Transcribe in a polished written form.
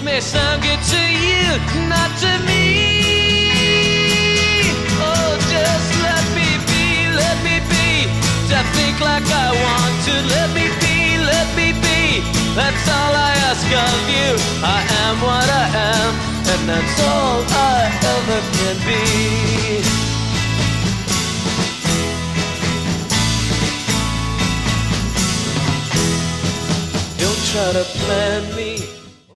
may sound good to you, not to me. Oh, just let me be, let me be. To think like I want to, let me be, let me be. That's all I ask of you. I am what I am, and that's all I ever can be. Don't try to plan me